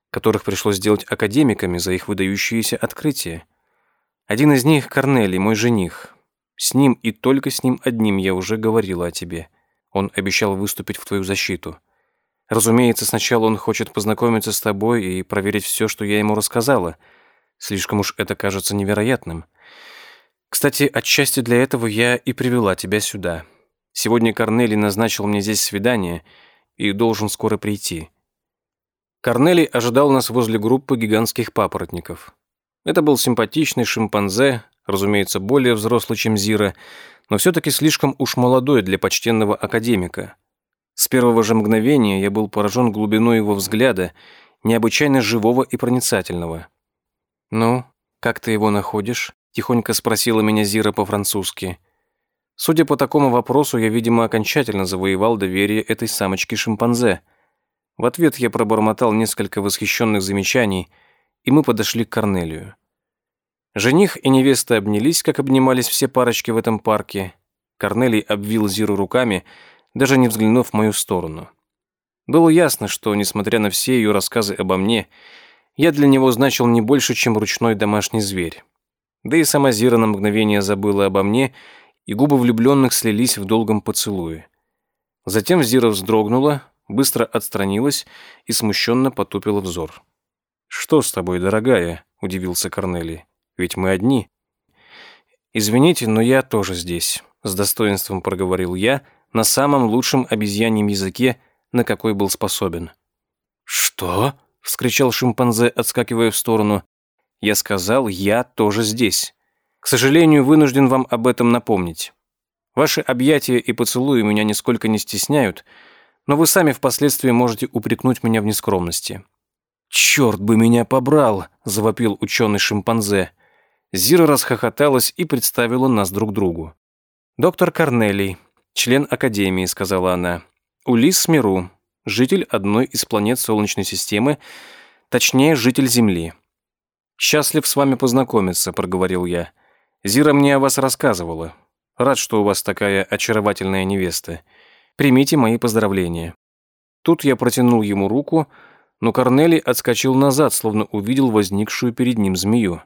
которых пришлось сделать академиками за их выдающиеся открытия. Один из них — Корнелий, мой жених. С ним и только с ним одним я уже говорила о тебе. Он обещал выступить в твою защиту. Разумеется, сначала он хочет познакомиться с тобой и проверить все, что я ему рассказала. Слишком уж это кажется невероятным. Кстати, отчасти для этого я и привела тебя сюда. Сегодня Корнелий назначил мне здесь свидание и должен скоро прийти. Корнелий ожидал нас возле группы гигантских папоротников. Это был симпатичный шимпанзе, разумеется, более взрослый, чем Зира, но все-таки слишком уж молодой для почтенного академика. С первого же мгновения я был поражен глубиной его взгляда, необычайно живого и проницательного. «Ну, как ты его находишь?» — тихонько спросила меня Зира по-французски. Судя по такому вопросу, я, видимо, окончательно завоевал доверие этой самочки-шимпанзе. В ответ я пробормотал несколько восхищенных замечаний, и мы подошли к Корнелию. Жених и невеста обнялись, как обнимались все парочки в этом парке. Корнелий обвил Зиру руками, даже не взглянув в мою сторону. Было ясно, что, несмотря на все ее рассказы обо мне, я для него значил не больше, чем ручной домашний зверь. Да и сама Зира на мгновение забыла обо мне, и губы влюбленных слились в долгом поцелуе. Затем Зира вздрогнула, быстро отстранилась и смущенно потупила взор. «Что с тобой, дорогая?» — удивился Корнелий. «Ведь мы одни». «Извините, но я тоже здесь», — с достоинством проговорил я на самом лучшем обезьяньем языке, на какой был способен. «Что?» — вскричал шимпанзе, отскакивая в сторону. «Я сказал, я тоже здесь. К сожалению, вынужден вам об этом напомнить. Ваши объятия и поцелуи меня нисколько не стесняют, но вы сами впоследствии можете упрекнуть меня в нескромности». «Черт бы меня побрал!» — завопил ученый-шимпанзе. Зира расхохоталась и представила нас друг другу. «Доктор Корнелий, член Академии», — сказала она. «Улисс Миру, житель одной из планет Солнечной системы, точнее, житель Земли». «Счастлив с вами познакомиться», — проговорил я. «Зира мне о вас рассказывала. Рад, что у вас такая очаровательная невеста. Примите мои поздравления». Тут я протянул ему руку, но Корнелий отскочил назад, словно увидел возникшую перед ним змею.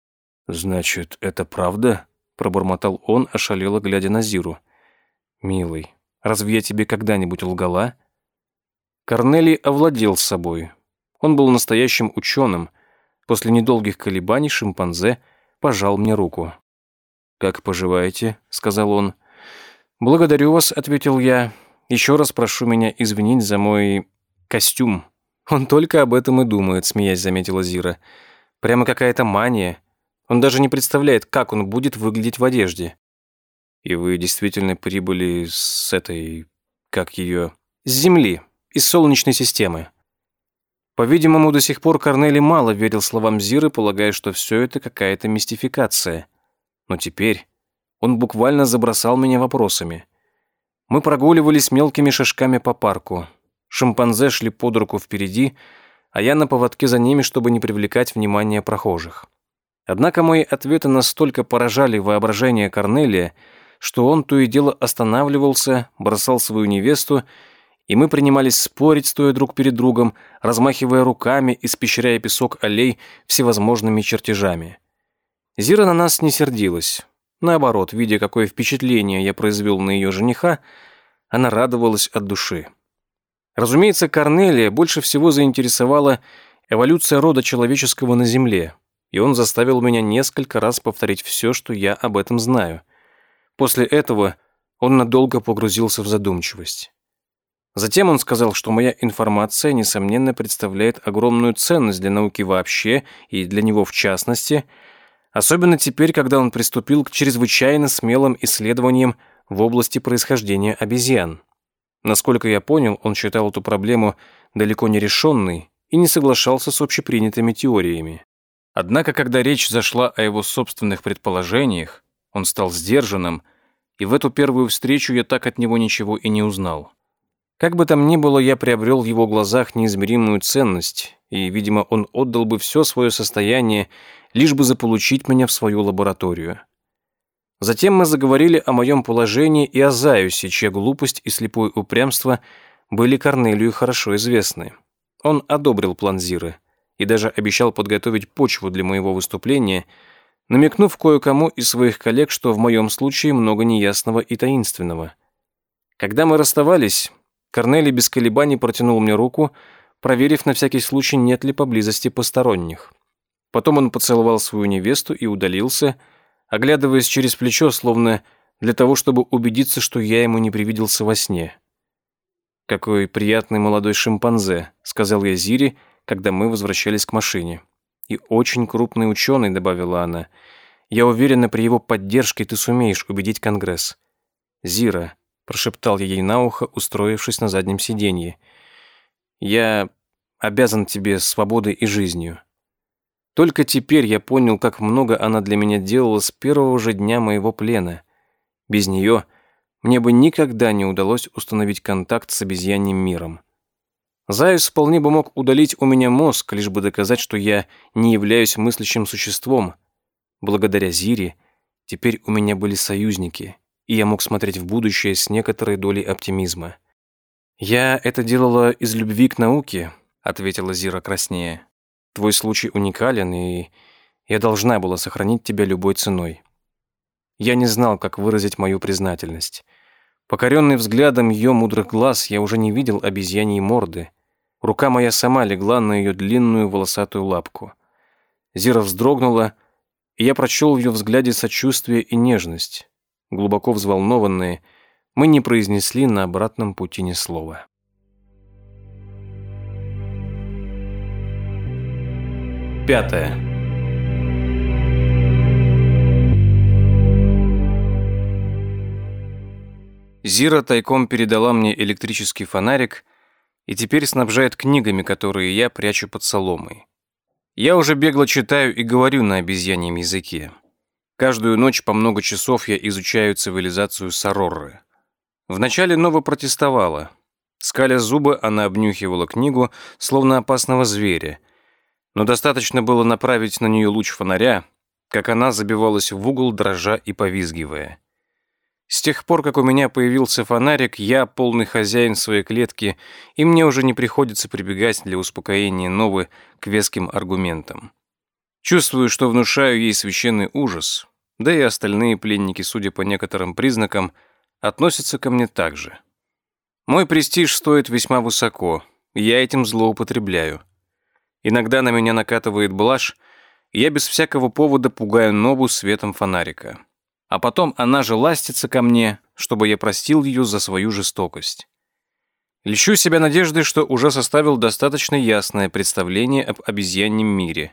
«Значит, это правда?» — пробормотал он, ошалело глядя на Зиру. «Милый, разве я тебе когда-нибудь лгала?» Корнелий овладел собой. Он был настоящим ученым. После недолгих колебаний шимпанзе пожал мне руку. «Как поживаете?» — сказал он. «Благодарю вас», — ответил я. «Еще раз прошу меня извинить за мой костюм». «Он только об этом и думает», — смеясь заметила Зира. «Прямо какая-то мания. Он даже не представляет, как он будет выглядеть в одежде». «И вы действительно прибыли с этой... как ее...» «С Земли, из Солнечной системы». По-видимому, до сих пор Корнелий мало верил словам Зиры, полагая, что все это какая-то мистификация. Но теперь он буквально забросал меня вопросами. Мы прогуливались мелкими шажками по парку. Шимпанзе шли под руку впереди, а я на поводке за ними, чтобы не привлекать внимание прохожих. Однако мои ответы настолько поражали воображение Корнелия, что он то и дело останавливался, бросал свою невесту, и мы принимались спорить, стоя друг перед другом, размахивая руками, испещряя песок аллей всевозможными чертежами. Зира на нас не сердилась. Наоборот, видя, какое впечатление я произвел на ее жениха, она радовалась от души. Разумеется, Корнелия больше всего заинтересовала эволюция рода человеческого на Земле, и он заставил меня несколько раз повторить все, что я об этом знаю. После этого он надолго погрузился в задумчивость. Затем он сказал, что моя информация, несомненно, представляет огромную ценность для науки вообще и для него в частности, особенно теперь, когда он приступил к чрезвычайно смелым исследованиям в области происхождения обезьян. Насколько я понял, он считал эту проблему далеко не решенной и не соглашался с общепринятыми теориями. Однако, когда речь зашла о его собственных предположениях, он стал сдержанным, и в эту первую встречу я так от него ничего и не узнал. Как бы там ни было, я приобрел в его глазах неизмеримую ценность, и, видимо, он отдал бы все свое состояние, лишь бы заполучить меня в свою лабораторию. Затем мы заговорили о моем положении и о Заюсе, чья глупость и слепое упрямство были Корнелию хорошо известны. Он одобрил план Зиры. и даже обещал подготовить почву для моего выступления, намекнув кое-кому из своих коллег, что в моем случае много неясного и таинственного. Когда мы расставались, Корнелий без колебаний протянул мне руку, проверив на всякий случай, нет ли поблизости посторонних. Потом он поцеловал свою невесту и удалился, оглядываясь через плечо, словно для того, чтобы убедиться, что я ему не привиделся во сне. «Какой приятный молодой шимпанзе», — сказал я Зире, когда мы возвращались к машине. «И очень крупный ученый», — добавила она. «Я уверена, при его поддержке ты сумеешь убедить Конгресс». «Зира», — прошептал я ей на ухо, устроившись на заднем сиденье, «я обязан тебе свободой и жизнью». Только теперь я понял, как много она для меня делала с первого же дня моего плена. Без нее мне бы никогда не удалось установить контакт с обезьяньим миром. Заюс вполне бы мог удалить у меня мозг, лишь бы доказать, что я не являюсь мыслящим существом. Благодаря Зире теперь у меня были союзники, и я мог смотреть в будущее с некоторой долей оптимизма. «Я это делала из любви к науке», — ответила Зира краснея. «Твой случай уникален, и я должна была сохранить тебя любой ценой». Я не знал, как выразить мою признательность. Покоренный взглядом ее мудрых глаз, я уже не видел обезьяньей морды. Рука моя сама легла на ее длинную волосатую лапку. Зира вздрогнула, и я прочел в ее взгляде сочувствие и нежность. Глубоко взволнованные, мы не произнесли на обратном пути ни слова. Пятое. Зира тайком передала мне электрический фонарик и теперь снабжает книгами, которые я прячу под соломой. Я уже бегло читаю и говорю на обезьяньем языке. Каждую ночь по много часов я изучаю цивилизацию Сорорры. Вначале Нова протестовала. Скаля зубы, она обнюхивала книгу, словно опасного зверя. Но достаточно было направить на нее луч фонаря, как она забивалась в угол, дрожа и повизгивая. С тех пор, как у меня появился фонарик, я полный хозяин своей клетки, и мне уже не приходится прибегать для успокоения Новы к веским аргументам. Чувствую, что внушаю ей священный ужас, да и остальные пленники, судя по некоторым признакам, относятся ко мне так же. Мой престиж стоит весьма высоко, и я этим злоупотребляю. Иногда на меня накатывает блажь, и я без всякого повода пугаю Нову светом фонарика. А потом она же ластится ко мне, чтобы я простил ее за свою жестокость. Льщу себя надеждой, что уже составил достаточно ясное представление об обезьяньем мире.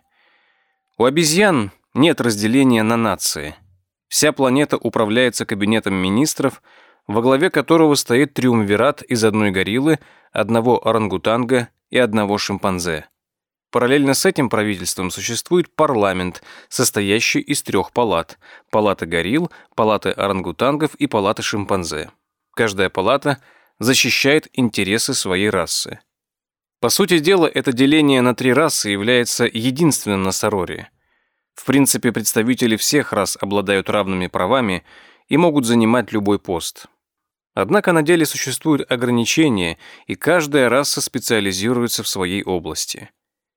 У обезьян нет разделения на нации. Вся планета управляется кабинетом министров, во главе которого стоит триумвират из одной гориллы, одного орангутанга и одного шимпанзе. Параллельно с этим правительством существует парламент, состоящий из трех палат: палаты горилл, палаты орангутангов и палаты шимпанзе. Каждая палата защищает интересы своей расы. По сути дела, это деление на три расы является единственным на Сороре. В принципе, представители всех рас обладают равными правами и могут занимать любой пост. Однако на деле существуют ограничения, и каждая раса специализируется в своей области.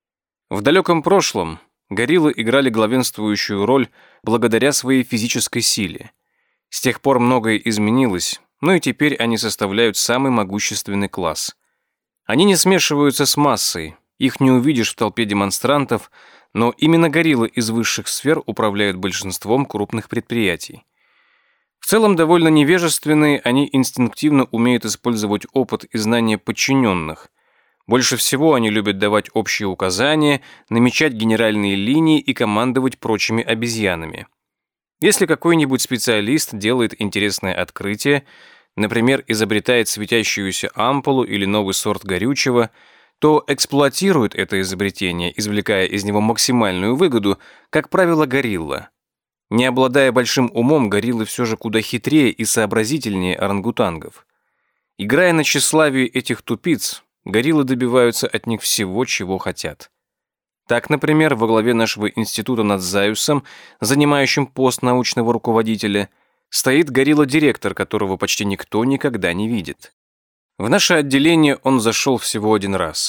В далеком прошлом гориллы играли главенствующую роль благодаря своей физической силе. С тех пор многое изменилось, но и теперь они составляют самый могущественный класс. Они не смешиваются с массой, их не увидишь в толпе демонстрантов, но именно гориллы из высших сфер управляют большинством крупных предприятий. В целом довольно невежественные, они инстинктивно умеют использовать опыт и знания подчиненных. Больше всего они любят давать общие указания, намечать генеральные линии и командовать прочими обезьянами. Если какой-нибудь специалист делает интересное открытие, например, изобретает светящуюся ампулу или новый сорт горючего, то эксплуатирует это изобретение, извлекая из него максимальную выгоду, как правило, горилла. Не обладая большим умом, гориллы все же куда хитрее и сообразительнее орангутангов. Играя на тщеславии этих тупиц, гориллы добиваются от них всего, чего хотят. Так, например, во главе нашего института над Заюсом, занимающим пост научного руководителя, стоит горилла-директор, которого почти никто никогда не видит. В наше отделение он зашел всего один раз.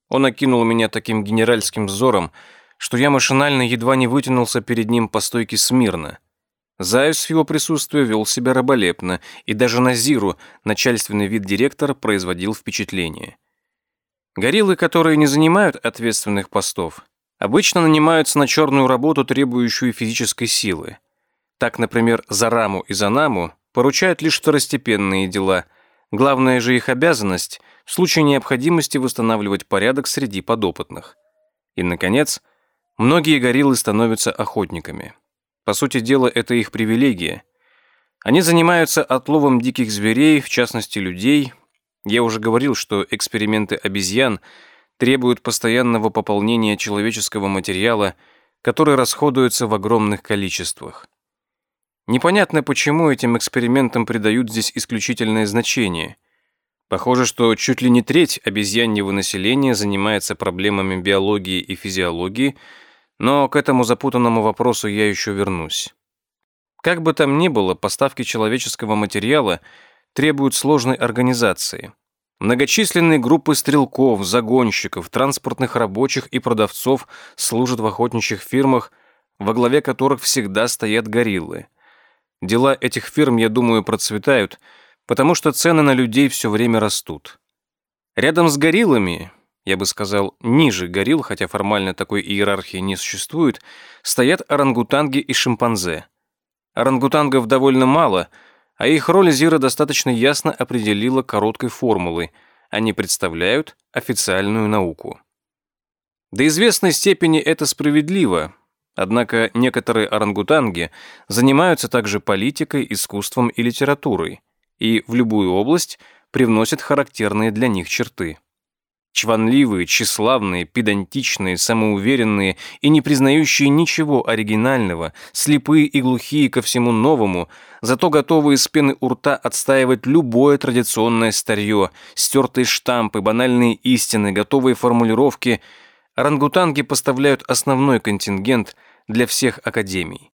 Он окинул меня таким генеральским взором, что я машинально едва не вытянулся перед ним по стойке смирно. Заюс в его присутствии вел себя раболепно, и даже на Зиру начальственный вид директора производил впечатление. Гориллы, которые не занимают ответственных постов, обычно нанимаются на черную работу, требующую физической силы. Так, например, Зараму и Занаму поручают лишь второстепенные дела. Главная же их обязанность – в случае необходимости восстанавливать порядок среди подопытных. И, наконец, многие гориллы становятся охотниками. По сути дела, это их привилегия. Они занимаются отловом диких зверей, в частности людей. Я уже говорил, что эксперименты обезьян требуют постоянного пополнения человеческого материала, который расходуется в огромных количествах. Непонятно, почему этим экспериментам придают здесь исключительное значение. Похоже, что чуть ли не треть обезьяньего населения занимается проблемами биологии и физиологии, но к этому запутанному вопросу я еще вернусь. Как бы там ни было, поставки человеческого материала требуют сложной организации. Многочисленные группы стрелков, загонщиков, транспортных рабочих и продавцов служат в охотничьих фирмах, во главе которых всегда стоят гориллы. Дела этих фирм, я думаю, процветают, потому что цены на людей все время растут. Рядом с гориллами, я бы сказал, ниже горилл, хотя формально такой иерархии не существует, стоят орангутанги и шимпанзе. Орангутангов довольно мало, а их роль Зира достаточно ясно определила короткой формулой. Они представляют официальную науку. До известной степени это справедливо, однако некоторые орангутанги занимаются также политикой, искусством и литературой, и в любую область привносят характерные для них черты. Чванливые, тщеславные, педантичные, самоуверенные и не признающие ничего оригинального, слепые и глухие ко всему новому, зато готовые с пены у рта отстаивать любое традиционное старье, стертые штампы, банальные истины, готовые формулировки, орангутанги поставляют основной контингент для всех академий.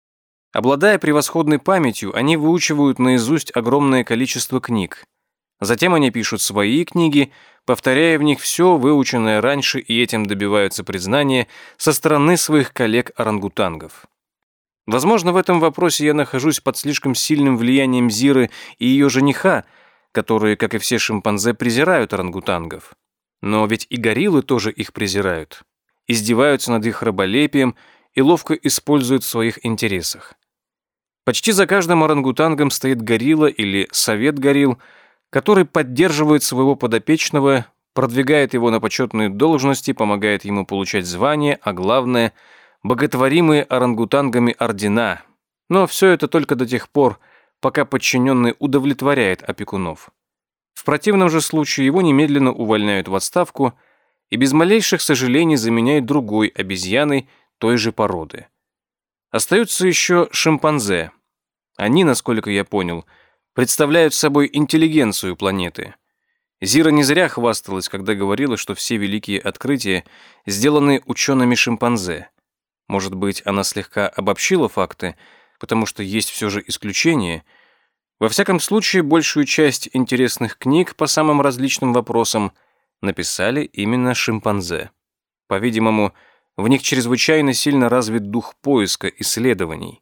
Обладая превосходной памятью, они выучивают наизусть огромное количество книг. Затем они пишут свои книги, повторяя в них все выученное раньше, и этим добиваются признания со стороны своих коллег-орангутангов. Возможно, в этом вопросе я нахожусь под слишком сильным влиянием Зиры и ее жениха, которые, как и все шимпанзе, презирают орангутангов. Но ведь и гориллы тоже их презирают, издеваются над их раболепием и ловко используют в своих интересах. Почти за каждым орангутангом стоит горилла или совет горилл, который поддерживает своего подопечного, продвигает его на почетные должности, помогает ему получать звания, а главное – боготворимые орангутангами ордена. Но все это только до тех пор, пока подчиненный удовлетворяет опекунов. В противном же случае его немедленно увольняют в отставку и без малейших сожалений заменяют другой обезьяной той же породы. Остаются еще шимпанзе. Они, насколько я понял, представляют собой интеллигенцию планеты. Зира не зря хвасталась, когда говорила, что все великие открытия сделаны учеными-шимпанзе. Может быть, она слегка обобщила факты, потому что есть все же исключения. Во всяком случае, большую часть интересных книг по самым различным вопросам написали именно шимпанзе. По-видимому, в них чрезвычайно сильно развит дух поиска, исследований.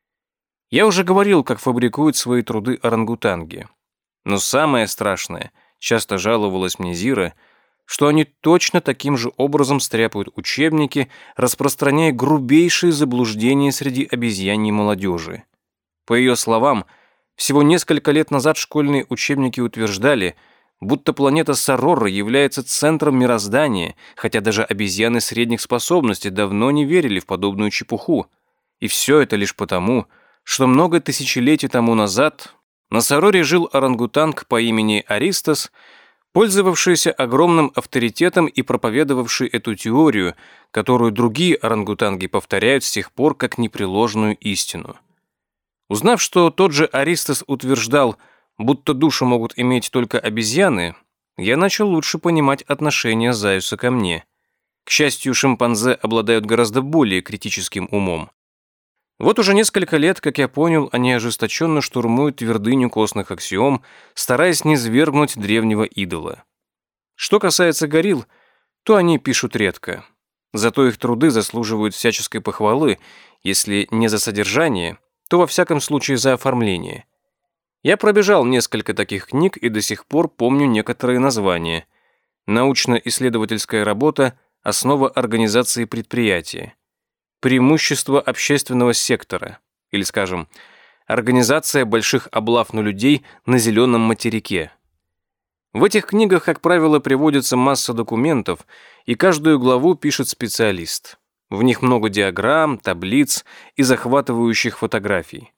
Я уже говорил, как фабрикуют свои труды орангутанги. Но самое страшное, часто жаловалась мне Зира, что они точно таким же образом стряпают учебники, распространяя грубейшие заблуждения среди обезьяньей молодежи. По ее словам, всего несколько лет назад школьные учебники утверждали, будто планета Сарора является центром мироздания, хотя даже обезьяны средних способностей давно не верили в подобную чепуху. И все это лишь потому, что много тысячелетий тому назад на Сароре жил орангутанг по имени Аристос, пользовавшийся огромным авторитетом и проповедовавший эту теорию, которую другие орангутанги повторяют с тех пор как непреложную истину. Узнав, что тот же Аристос утверждал, будто душу могут иметь только обезьяны, я начал лучше понимать отношение Заюса ко мне. К счастью, шимпанзе обладают гораздо более критическим умом. Вот уже несколько лет, как я понял, они ожесточенно штурмуют твердыню костных аксиом, стараясь низвергнуть древнего идола. Что касается горилл, то они пишут редко. Зато их труды заслуживают всяческой похвалы, если не за содержание, то во всяком случае за оформление. Я пробежал несколько таких книг и до сих пор помню некоторые названия. Научно-исследовательская работа «Основа организации предприятия», преимущество общественного сектора, или, скажем, организация больших облав на людей на зеленом материке. В этих книгах, как правило, приводится масса документов, и каждую главу пишет специалист. В них много диаграмм, таблиц и захватывающих фотографий.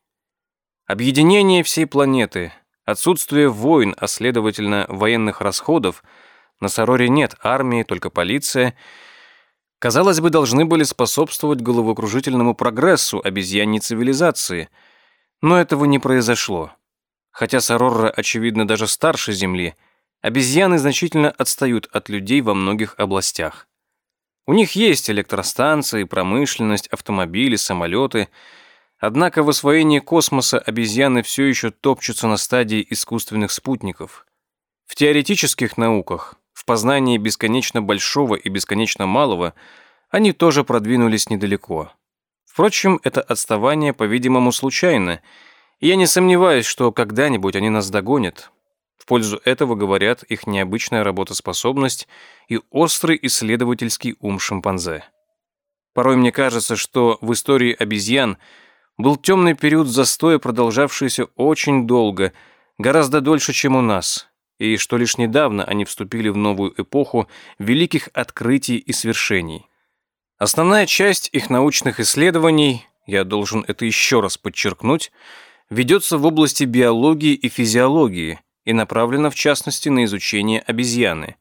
Объединение всей планеты, отсутствие войн, а следовательно военных расходов, на Сороре нет армии, только полиция, казалось бы, должны были способствовать головокружительному прогрессу обезьяньей цивилизации, но этого не произошло. Хотя Сорора, очевидно, даже старше Земли, обезьяны значительно отстают от людей во многих областях. У них есть электростанции, промышленность, автомобили, самолеты. Однако в освоении космоса обезьяны все еще топчутся на стадии искусственных спутников. В теоретических науках, в познании бесконечно большого и бесконечно малого, они тоже продвинулись недалеко. Впрочем, это отставание, по-видимому, случайно, и я не сомневаюсь, что когда-нибудь они нас догонят. В пользу этого говорят их необычная работоспособность и острый исследовательский ум шимпанзе. Порой мне кажется, что в истории обезьян был темный период застоя, продолжавшийся очень долго, гораздо дольше, чем у нас, и что лишь недавно они вступили в новую эпоху великих открытий и свершений. Основная часть их научных исследований, я должен это еще раз подчеркнуть, ведется в области биологии и физиологии и направлена в частности на изучение обезьяны.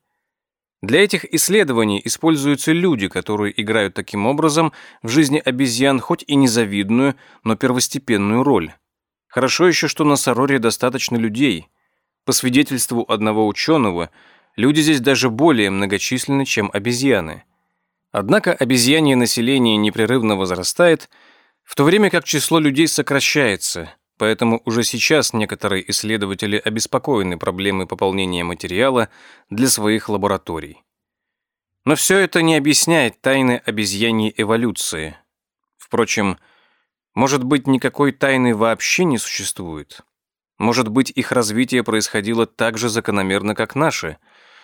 Для этих исследований используются люди, которые играют таким образом в жизни обезьян хоть и незавидную, но первостепенную роль. Хорошо еще, что на Сороре достаточно людей. По свидетельству одного ученого, люди здесь даже более многочисленны, чем обезьяны. Однако обезьянье население непрерывно возрастает, в то время как число людей сокращается, поэтому уже сейчас некоторые исследователи обеспокоены проблемой пополнения материала для своих лабораторий. Но все это не объясняет тайны обезьяньей эволюции. Впрочем, может быть, никакой тайны вообще не существует? Может быть, их развитие происходило так же закономерно, как наше?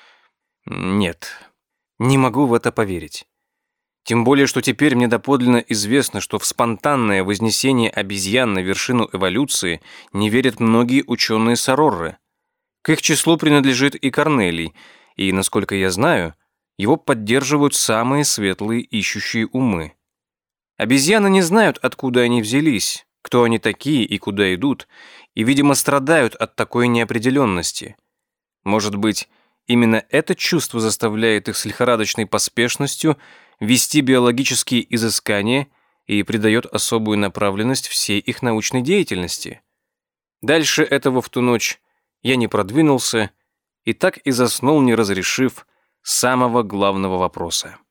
Нет, не могу в это поверить. Тем более, что теперь мне доподлинно известно, что в спонтанное вознесение обезьян на вершину эволюции не верят многие ученые Сорорры. К их числу принадлежит и Корнелий, и, насколько я знаю, его поддерживают самые светлые ищущие умы. Обезьяны не знают, откуда они взялись, кто они такие и куда идут, и, видимо, страдают от такой неопределенности. Может быть, именно это чувство заставляет их с лихорадочной поспешностью вести биологические изыскания и придает особую направленность всей их научной деятельности. Дальше этого в ту ночь я не продвинулся и так и заснул, не разрешив самого главного вопроса.